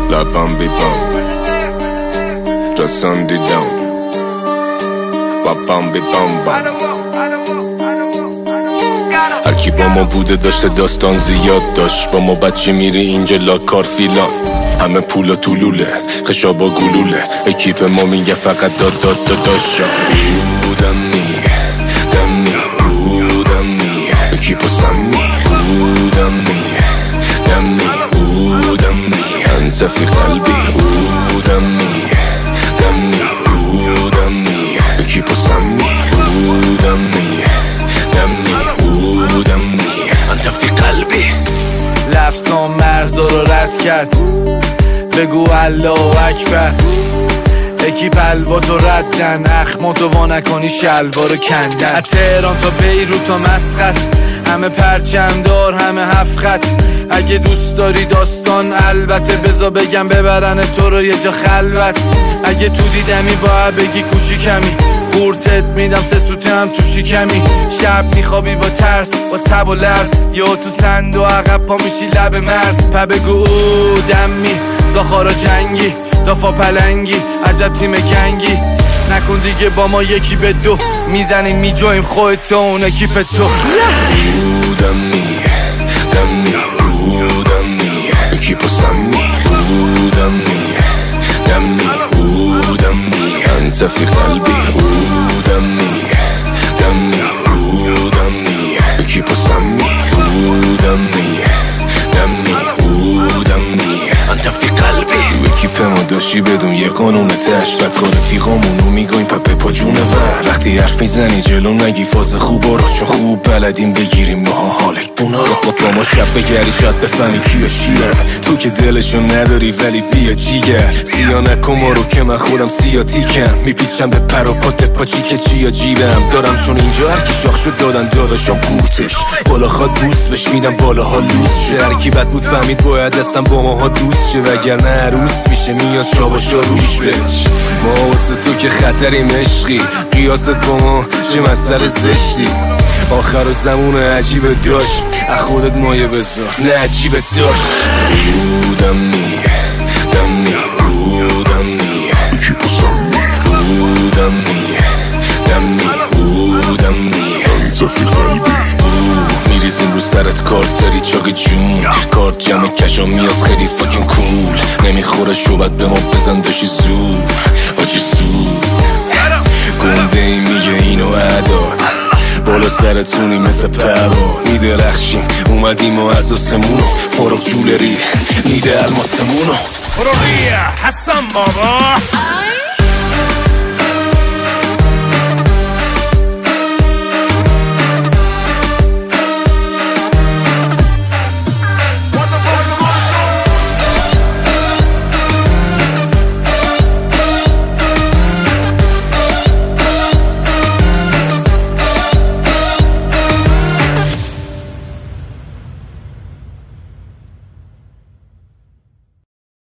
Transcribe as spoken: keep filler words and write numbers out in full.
لبم بیبم رسان دیدم لبم بیبم بم. هرکی با ما بوده داشته داستان زیاد داشت، با ما بچه میره اینجا لاکار فیلان، همه پولا طولوله خشابا گلوله، اکیپ ما میگه فقط داد داد داد داشت بودم می دمی بودم می اکیپ و سمی بودم می دمی بودم می انت فی قلبی بودم می دمی بودم می اکیپ و سمی بودم می دمی بودم می انت فی قلبی. لفظام مرزا رو رد کرد، بگو الله اکبر. اکیپ الواتو ردن، اخماتو وا نکنی شلوارو کندن. از تهران تا بیروت تا مسقط، همه پرچم دار همه هفت خط. اگه دوست داری داستان البته بزا بگم ببرن تو رو یه جا خلوت. اگه تو دیدمی باید بگی کوچیکمی، قورتت میدم سه سوته هم تو شکمی. شب میخوابی با ترس با تب و لرز، یا تو سند و عقب پا میشی لب مرز. پا بگو او دمی زاخارا جنگی دافا پلنگی عجب تیم گنگی. نکن دیگه با ما یکی به دو، میزنیم میجویم خودت و اون اکیپ تو. بودم می دمی بودم می اکیپ و سمی بودم می دمی بودم می انت فی قلبی بودم می دمی بودم می اکیپ و سمی بودم می دمی بودم می انت فی قلبی. تو اکیپ ما داشتی بدون یه قانون تش، بدخواه رفیقامونو میگویم پپه پا جونه ور. وقتی حرف میزنی جلو نگی فاز خوب رو، چون خوب بلدیم بگیریم ما حالت بونا رو. با ما شب بگری شاید بفهمی کیا شیرن، تو که دلشو نداری ولی بیا جیگر. سیا نکن ما رو که من خودم سیا تیکم، میپیچم به پر و پات پاچی که چیا جیبم دارم، چون اینجا هرکی شاخ شد دادن داداشم قورتش. بالا خواد بوست بش میدم بالاها لوس شه، هرکی بد بود فهمید باید اصلا با ماها دوست شه، وگرنه عروس میشه میاد شاباشا روش بچ. ما واسه تو که خطریم عشقی، قیاست با ما چه مسئله زشتی. آخر و زمون عجیب داشت، از خودت مایه بذار نه عجیب داشت. بودم می دمی بودم می اکیپ و سمی بودم می دمی بودم می انت فی قلبی. میریزیم رو سرت کارت سری چاق جون، کارت جمع کشا میاد خیلی فاکین کول. نمیخوره شوبت به ما بزن داشی زور آجی زور. گنده ای میگه اینو عداد، بالا سرتونی مثل پروا میدرخشیم. اومدیم و از آسمونو فارغ جولری میده الماسمونو. برو ریا حسن بابا.